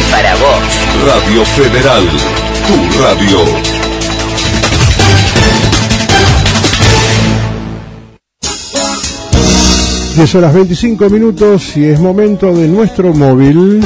para vos. Radio Federal, tu radio. 10:25 y es momento de nuestro móvil,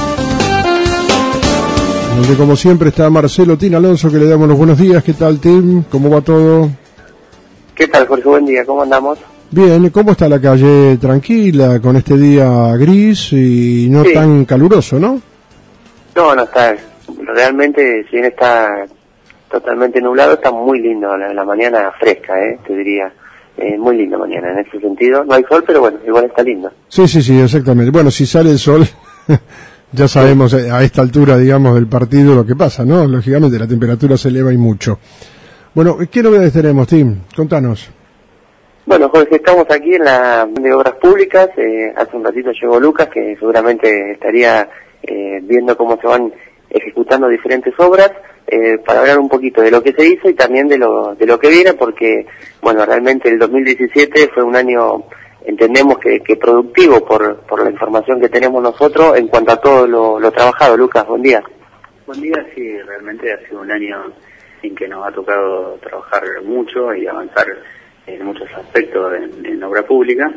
donde como siempre está Marcelo Tin Alonso, que le damos los buenos días. ¿Qué tal, Tim? ¿Cómo va todo? ¿Qué tal, Jorge? Buen día, ¿cómo andamos? Bien, ¿cómo está la calle? Tranquila, con este día gris y no tan caluroso, ¿no? No está. Realmente, si bien está totalmente nublado, está muy lindo. La mañana fresca, te diría. Muy linda mañana en ese sentido. No hay sol, pero bueno, igual está lindo. Sí, exactamente. Bueno, si sale el sol, ya sabemos a esta altura, digamos, del partido lo que pasa, ¿no? Lógicamente la temperatura se eleva y mucho. Bueno, ¿qué novedades tenemos, Tim? Contanos. Bueno, Jorge, estamos aquí en la de Obras Públicas. Hace un ratito llegó Lucas, que seguramente estaría viendo cómo se van ejecutando diferentes obras, para hablar un poquito de lo que se hizo y también de lo que viene, porque, bueno, realmente el 2017 fue un año, entendemos que productivo por la información que tenemos nosotros en cuanto a todo lo trabajado. Lucas, buen día. Buen día, sí, realmente ha sido un año en que nos ha tocado trabajar mucho y avanzar en muchos aspectos en obra pública,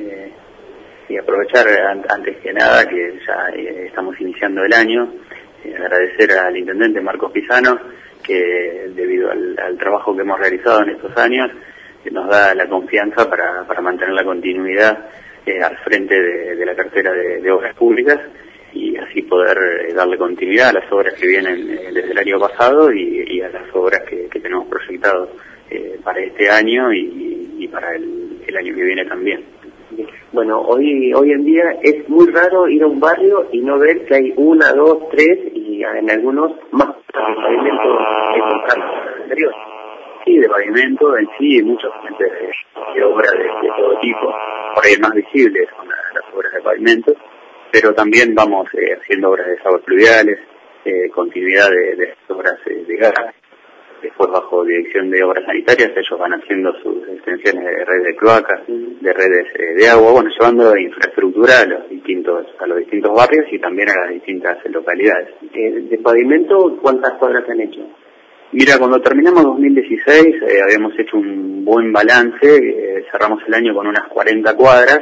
y aprovechar antes que nada que ya estamos iniciando el año, agradecer al intendente Marcos Pisano, que debido al trabajo que hemos realizado en estos años, nos da la confianza para mantener la continuidad al frente de la cartera de obras públicas, y así poder darle continuidad a las obras que vienen desde el año pasado y a las obras que tenemos proyectado para este año y para el año que viene también. Bueno, hoy en día es muy raro ir a un barrio y no ver que hay 1, 2, 3 y en algunos más pavimentos anteriores. Sí, de pavimento en sí, muchos frentes de obras de todo tipo. Por ahí el más visible son las obras de pavimento, pero también vamos haciendo obras de aguas pluviales, continuidad de obras de gas. Después, bajo dirección de obras sanitarias, ellos van haciendo sus extensiones de redes de cloacas, de redes de agua, bueno, llevando infraestructura a los distintos barrios y también a las distintas localidades. ¿De pavimento cuántas cuadras han hecho? Mira, cuando terminamos 2016 habíamos hecho un buen balance, cerramos el año con unas 40 cuadras,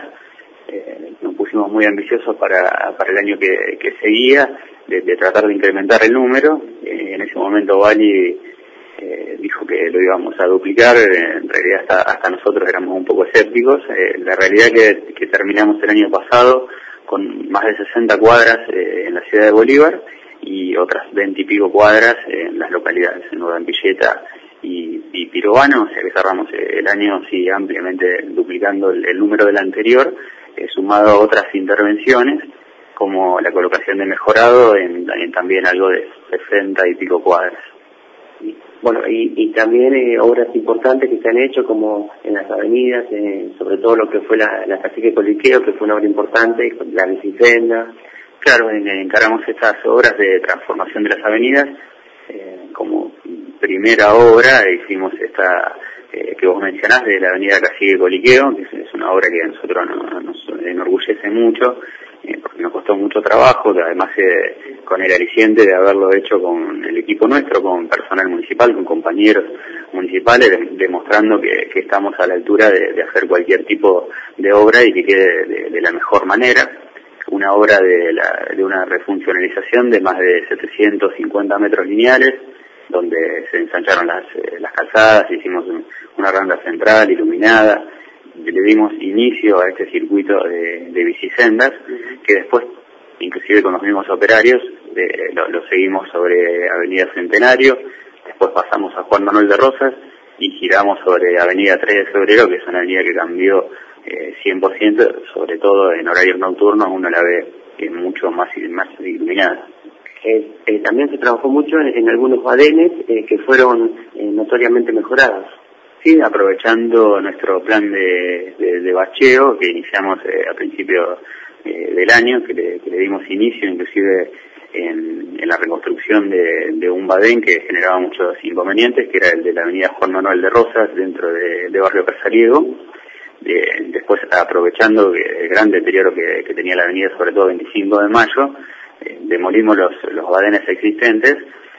nos pusimos muy ambiciosos para el año que seguía, de tratar de incrementar el número. En ese momento Bali dijo que lo íbamos a duplicar. En realidad hasta nosotros éramos un poco escépticos. La realidad es que terminamos el año pasado con más de 60 cuadras en la ciudad de Bolívar y otras 20 y pico cuadras en las localidades, en Nueva Ampilleta y Pirovano, o sea que cerramos el año sí ampliamente duplicando el número del anterior, sumado a otras intervenciones como la colocación de mejorado en también algo de 60 y pico cuadras. Bueno, y también obras importantes que se han hecho, como en las avenidas, sobre todo lo que fue la Cacique Coliqueo, que fue una obra importante, la bicicenda. Claro, encaramos estas obras de transformación de las avenidas. Como primera obra hicimos esta que vos mencionás, de la avenida Cacique Coliqueo, que es una obra que a nosotros nos enorgullece mucho, porque nos costó mucho trabajo, que además con el aliciente de haberlo hecho con el equipo nuestro, con personal municipal, con compañeros municipales, demostrando que estamos a la altura de hacer cualquier tipo de obra y que quede de la mejor manera. Una obra de una refuncionalización de más de 750 metros lineales, donde se ensancharon las calzadas, hicimos una randa central iluminada, le dimos inicio a este circuito de bicisendas, que después, inclusive con los mismos operarios, lo seguimos sobre Avenida Centenario, después pasamos a Juan Manuel de Rosas y giramos sobre Avenida 3 de Febrero, que es una avenida que cambió 100%, sobre todo en horarios nocturnos uno la ve mucho más iluminada. También se trabajó mucho en algunos badenes que fueron notoriamente mejorados. Sí, aprovechando nuestro plan de bacheo que iniciamos a principio del año, que le dimos inicio inclusive en la reconstrucción de un badén que generaba muchos inconvenientes, que era el de la avenida Juan Manuel de Rosas, dentro de Barrio Casariego. Después, aprovechando el gran deterioro que tenía la avenida, sobre todo 25 de mayo, demolimos los badenes existentes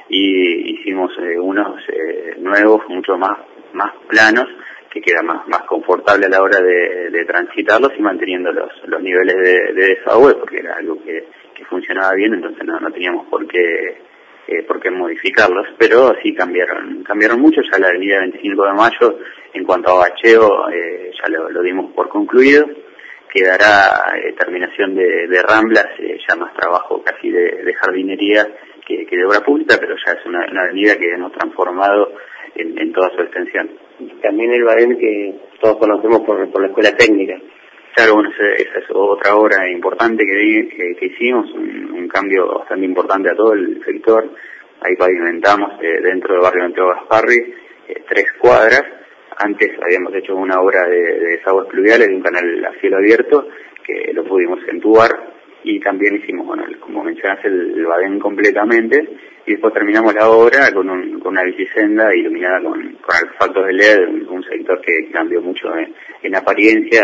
y hicimos unos nuevos, mucho más planos, que queda más confortable a la hora de transitarlos y manteniendo los niveles de desagüe, porque era algo que funcionaba bien, entonces no teníamos por qué modificarlos, pero sí cambiaron mucho. Ya la avenida 25 de Mayo, en cuanto a bacheo, ya lo dimos por concluido. Quedará terminación de ramblas, ya más trabajo casi de jardinería que de obra pública, pero ya es una avenida que hemos transformado en toda su extensión. También el badén que todos conocemos por la escuela técnica. Claro, bueno, esa es otra obra importante que hicimos, un cambio bastante importante a todo el sector. Ahí pavimentamos dentro del barrio Santiago Gasparri 3 cuadras. Antes habíamos hecho una obra de desagües pluviales de un canal a cielo abierto que lo pudimos entubar, y también hicimos, bueno, como mencionaste, el badén completamente, y después terminamos la obra con una bicisenda iluminada con artefactos de LED, un sector que cambió mucho en apariencia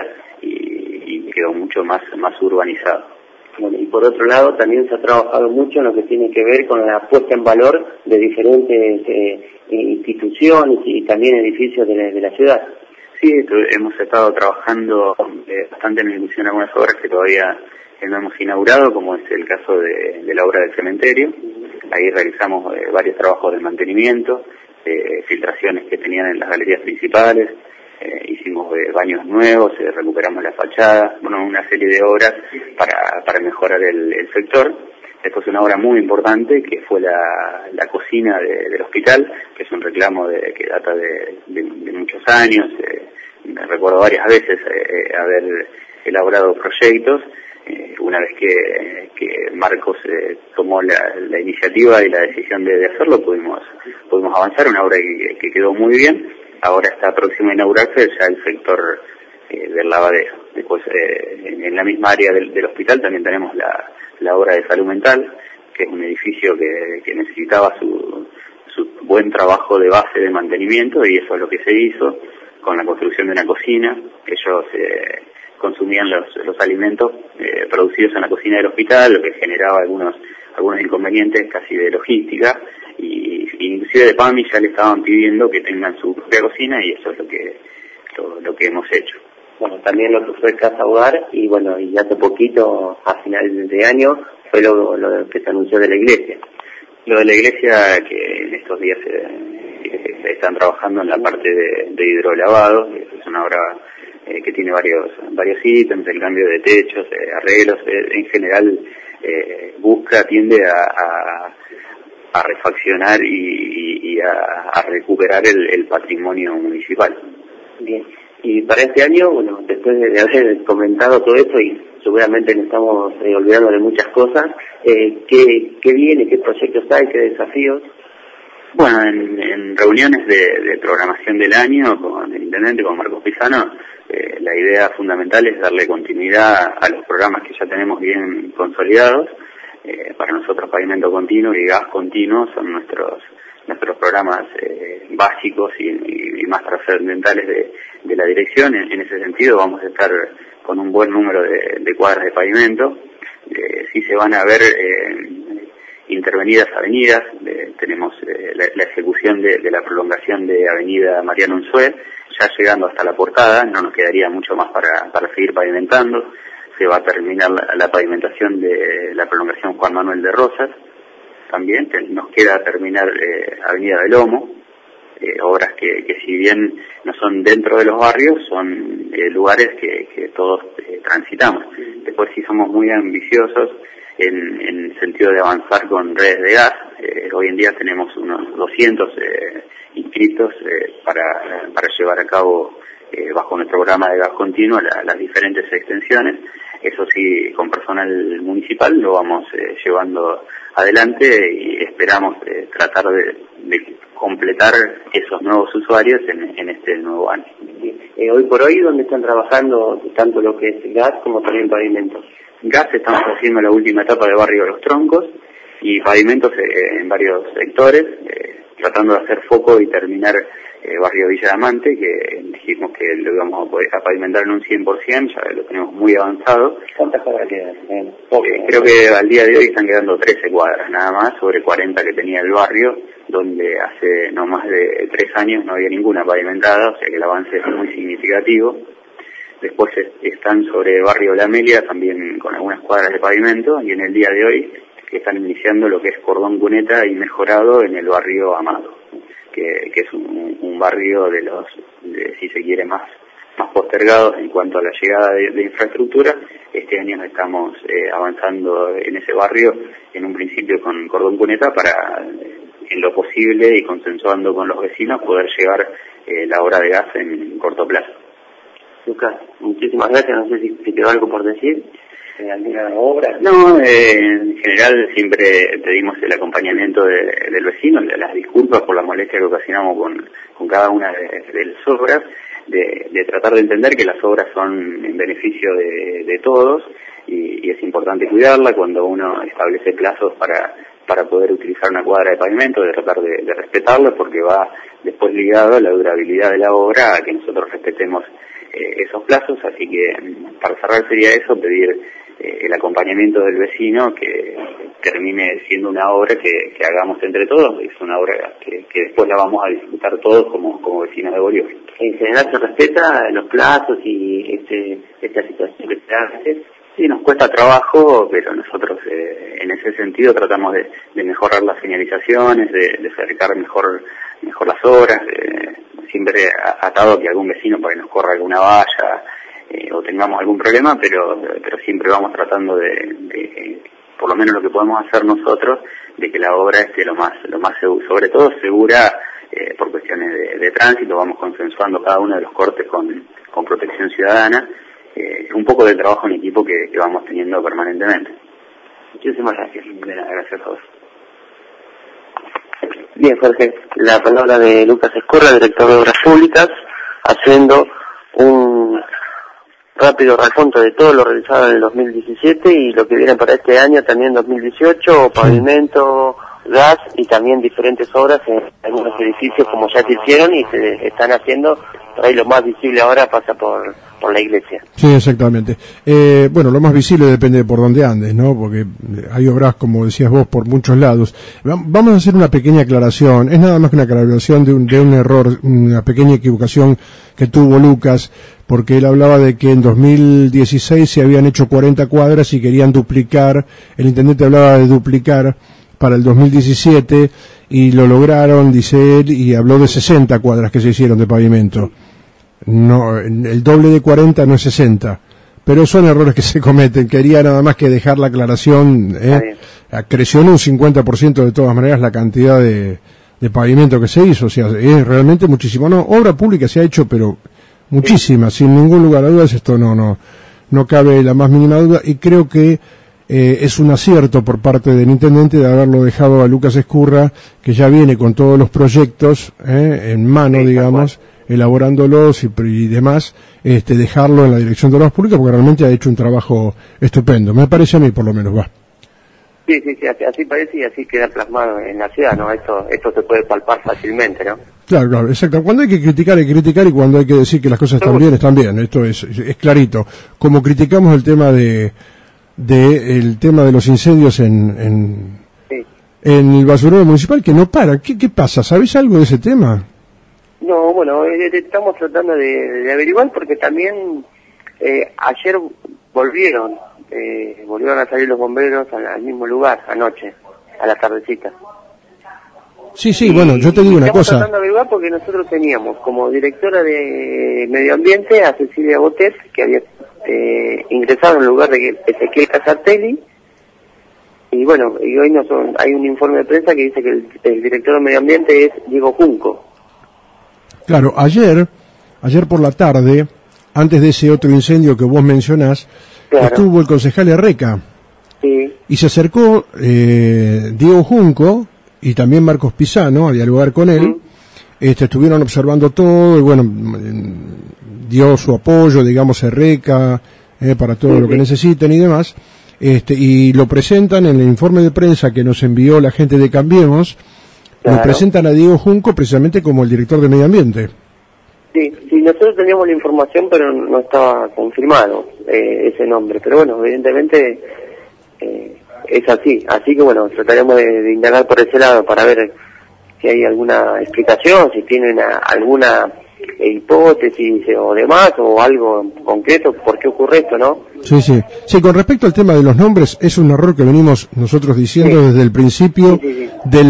y quedó mucho más urbanizado. Bueno, y por otro lado también se ha trabajado mucho en lo que tiene que ver con la puesta en valor de diferentes instituciones y también edificios de la ciudad. Sí, hemos estado trabajando bastante en ejecución de algunas obras que todavía no hemos inaugurado, como es el caso de la obra del cementerio. Ahí realizamos varios trabajos de mantenimiento, filtraciones que tenían en las galerías principales, hicimos baños nuevos, recuperamos la fachada, bueno, una serie de obras para mejorar el sector. Después una obra muy importante que fue la cocina del hospital, que es un reclamo que data de muchos años. Recuerdo varias veces haber elaborado proyectos. Una vez que Marcos tomó la iniciativa y la decisión de hacerlo, pudimos avanzar. Una obra que quedó muy bien. Ahora está próxima a inaugurarse ya el sector del lavadero. Después, en la misma área del hospital también tenemos la obra de salud mental, que es un edificio que necesitaba su buen trabajo de base de mantenimiento, y eso es lo que se hizo con la construcción de una cocina. Ellos consumían los alimentos producidos en la cocina del hospital, lo que generaba algunos inconvenientes casi de logística, y inclusive de PAMI ya le estaban pidiendo que tengan su propia cocina, y eso es lo que hemos hecho. Bueno, también lo que fue Casa Hogar, y bueno, y hace poquito, a finales de año, fue lo que se anunció de la iglesia. Lo de la iglesia, que en estos días se están trabajando en la parte de hidrolavado, es una obra que tiene varios ítems, el cambio de techos, arreglos, en general tiende a refaccionar y a recuperar el patrimonio municipal. Bien, y para este año, bueno, después de haber comentado todo esto, y seguramente nos estamos olvidando de muchas cosas, ¿qué viene, qué proyectos hay, qué desafíos? Bueno, en reuniones de programación del año con el intendente, con Marcos Pisano, la idea fundamental es darle continuidad a los programas que ya tenemos bien consolidados. Para nosotros Pavimento Continuo y Gas Continuo son nuestros programas básicos y más trascendentales de la dirección. En ese sentido vamos a estar con un buen número de cuadras de pavimento. Sí se van a ver intervenidas avenidas. Tenemos la ejecución de la prolongación de Avenida Mariano Unzué, ya llegando hasta la Portada. No nos quedaría mucho más para seguir pavimentando. Se va a terminar la pavimentación de la prolongación Juan Manuel de Rosas. También nos queda terminar Avenida del Lomo, obras que si bien no son dentro de los barrios, son lugares que todos transitamos. Después sí somos muy ambiciosos en el sentido de avanzar con redes de gas. Hoy en día tenemos unos 200 inscritos para llevar a cabo bajo nuestro programa de gas continuo las diferentes extensiones. Eso sí, con personal municipal lo vamos llevando adelante y esperamos tratar de completar esos nuevos usuarios en este nuevo año. Hoy por hoy, ¿dónde están trabajando tanto lo que es gas como también pavimentos? Gas estamos haciendo la última etapa de Barrio de los Troncos, y pavimentos en varios sectores, tratando de hacer foco y terminar barrio Villa Diamante, que dijimos que lo íbamos a pavimentar en un 100%, ya lo tenemos muy avanzado. ¿Cuántas cuadras quedan? Creo que al día de hoy están quedando 13 cuadras nada más, sobre 40 que tenía el barrio, donde hace no más de 3 años no había ninguna pavimentada, o sea que el avance es muy significativo. Después están sobre barrio La Amelia, también con algunas cuadras de pavimento, y en el día de hoy están iniciando lo que es cordón cuneta y mejorado en el barrio Amado, que es un barrio si se quiere, más postergados en cuanto a la llegada de infraestructura. Este año estamos avanzando en ese barrio, en un principio con cordón cuneta, para, en lo posible y consensuando con los vecinos, poder llevar la obra de gas en corto plazo. Lucas, muchísimas gracias. No sé si quedó algo por decir. ¿Alguna obra? No, en general siempre pedimos el acompañamiento del vecino, las disculpas por la molestia que ocasionamos con cada una de las obras, de tratar de entender que las obras son en beneficio de todos, y es importante cuidarla cuando uno establece plazos para poder utilizar una cuadra de pavimento, de tratar de respetarlo, porque va después ligado a la durabilidad de la obra, a que nosotros respetemos esos plazos. Así que para cerrar sería eso, pedir el acompañamiento del vecino, que termine siendo una obra que hagamos entre todos. Es una obra que después la vamos a disfrutar todos como vecinos de Bolívar. En general se respeta los plazos y esta situación que se hace. Sí, nos cuesta trabajo, pero nosotros en ese sentido tratamos de mejorar las señalizaciones, de acercar mejor las obras, siempre atado a que algún vecino para que nos corra alguna valla o tengamos algún problema, pero siempre vamos tratando de por lo menos lo que podemos hacer nosotros, de que la obra esté lo más sobre todo segura por cuestiones de tránsito. Vamos consensuando cada uno de los cortes con Protección Ciudadana. Un poco del trabajo en equipo que vamos teniendo permanentemente. Muchísimas gracias. Gracias a todos. Bien, Jorge, la palabra de Lucas Escorra, director de Obras Públicas, haciendo un rápido recuento de todo lo realizado en el 2017 y lo que viene para este año, también 2018, pavimento, gas y también diferentes obras en algunos edificios como ya se hicieron y se están haciendo. Por ahí lo más visible ahora pasa por la iglesia. Sí, exactamente. Bueno, lo más visible depende de por dónde andes, ¿no? Porque hay obras, como decías vos, por muchos lados. Vamos a hacer una pequeña aclaración. Es nada más que una aclaración de un error, una pequeña equivocación que tuvo Lucas, porque él hablaba de que en 2016 se habían hecho 40 cuadras y querían duplicar. El intendente hablaba de duplicar para el 2017 y lo lograron, dice él, y habló de 60 cuadras que se hicieron de pavimento. No, el doble de 40 no es 60, pero son errores que se cometen. Quería nada más que dejar la aclaración. Creció en un 50% de todas maneras la cantidad de pavimento que se hizo, o sea, es realmente muchísimo. No, obra pública se ha hecho, pero muchísima, sin ningún lugar a dudas. Esto no cabe la más mínima duda, y creo que es un acierto por parte del intendente de haberlo dejado a Lucas Escorra, que ya viene con todos los proyectos en mano, digamos, elaborándolos y demás, dejarlo en la dirección de obras públicas, porque realmente ha hecho un trabajo estupendo, me parece a mí, por lo menos. Va. Sí, así parece y así queda plasmado en la ciudad, ¿no? Esto se puede palpar fácilmente, ¿no? Claro, exacto. Cuando hay que criticar, y cuando hay que decir que las cosas están bien, están bien. Esto es clarito. Como criticamos el tema el tema de los incendios en el basurero municipal, que no para. ¿Qué pasa? ¿Sabés algo de ese tema? No, bueno, estamos tratando de averiguar, porque también ayer volvieron a salir los bomberos al mismo lugar anoche, a la tardecita. Sí, bueno, yo te digo una cosa. Estamos tratando de averiguar porque nosotros teníamos como directora de Medio Ambiente a Cecilia Botet, que había ingresado en el lugar de Ezequiel Casartelli, y bueno, y hoy hay un informe de prensa que dice que el director de Medio Ambiente es Diego Junco. Claro, ayer por la tarde, antes de ese otro incendio que vos mencionás, estuvo el concejal Herreca. Sí. Y se acercó Diego Junco y también Marcos Pisano a dialogar con él. Estuvieron observando todo y bueno, dio su apoyo, digamos, Herreca, para todo lo que necesiten y demás. Y lo presentan en el informe de prensa que nos envió la gente de Cambiemos. Nos presentan a Diego Junco precisamente como el director de Medio Ambiente. Sí, nosotros teníamos la información, pero no estaba confirmado ese nombre. Pero bueno, evidentemente es así. Así que bueno, trataremos de indagar por ese lado para ver si hay alguna explicación, si tienen alguna hipótesis o demás, o algo concreto, por qué ocurre esto, ¿no? Sí, con respecto al tema de los nombres, es un error que venimos nosotros diciendo desde el principio del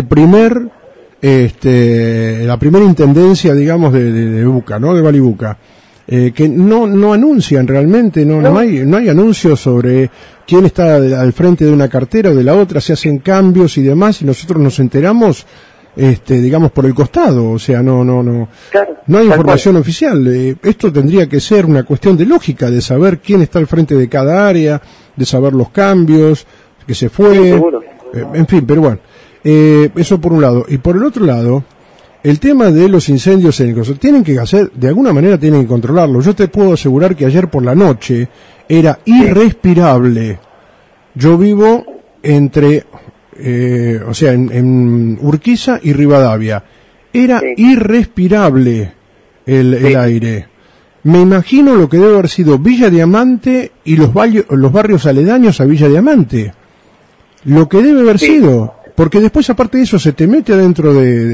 la primera intendencia, digamos, de Buca, ¿no? De Balibuca, que no anuncian realmente, no hay anuncios sobre quién está al frente de una cartera o de la otra, se hacen cambios y demás, y nosotros nos enteramos digamos por el costado, o sea, no hay información oficial. Esto tendría que ser una cuestión de lógica, de saber quién está al frente de cada área, de saber los cambios, que se fue, en fin, pero bueno, eso por un lado. Y por el otro lado, el tema de los incendios étnicos, tienen que hacer, de alguna manera tienen que controlarlo. Yo te puedo asegurar que ayer por la noche era irrespirable. Yo vivo entre en Urquiza y Rivadavia. Era irrespirable el aire. Me imagino lo que debe haber sido Villa Diamante y los barrios aledaños a Villa Diamante. Lo que debe haber sido. Porque después, aparte de eso, se te mete adentro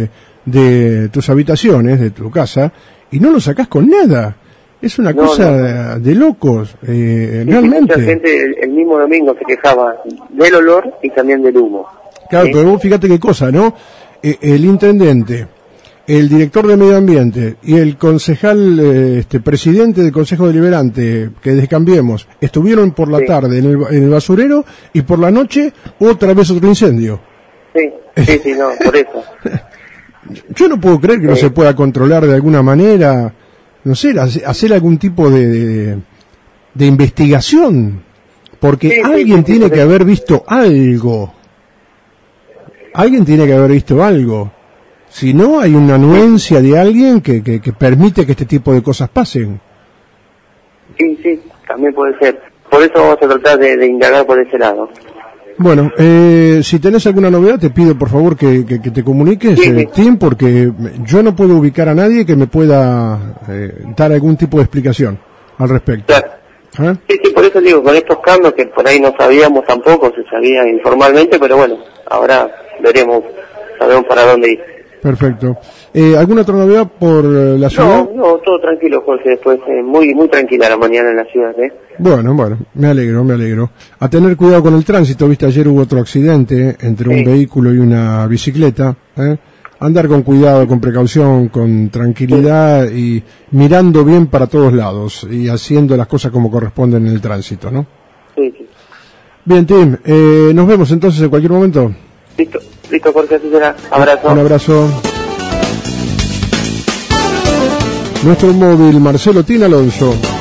de tus habitaciones, de tu casa, y no lo sacás con nada. Es una cosa de locos, realmente. Mucha gente el mismo domingo se quejaba del olor y también del humo. Claro, pero vos fíjate qué cosa, ¿no? El intendente, el director de Medio Ambiente y el concejal, presidente del Consejo Deliberante, que descambiemos, estuvieron por la tarde en el basurero y por la noche otra vez otro incendio. Sí, por eso. Yo no puedo creer que no se pueda controlar de alguna manera, no sé, hacer algún tipo de investigación, porque alguien tiene que haber visto algo. Alguien tiene que haber visto algo. Si no, hay una anuencia de alguien que permite que este tipo de cosas pasen. Sí, también puede ser. Por eso vamos a tratar de indagar por ese lado. Bueno, si tenés alguna novedad, te pido por favor que te comuniques, Tim, porque yo no puedo ubicar a nadie que me pueda dar algún tipo de explicación al respecto. Claro. Sí, por eso digo, con estos cambios que por ahí no sabíamos tampoco, se sabía informalmente, pero bueno, ahora sabemos para dónde ir. Perfecto. ¿Alguna otra novedad por la ciudad? No, todo tranquilo, Jorge, después muy tranquila la mañana en la ciudad, Bueno, me alegro. A tener cuidado con el tránsito, viste, ayer hubo otro accidente entre un vehículo y una bicicleta, Andar con cuidado, con precaución, con tranquilidad y mirando bien para todos lados y haciendo las cosas como corresponden en el tránsito, ¿no? Sí. Bien, Tim, nos vemos entonces en cualquier momento. Listo, Jorge, así será. Abrazo. Un abrazo. Nuestro móvil, Marcelo Tin Alonso.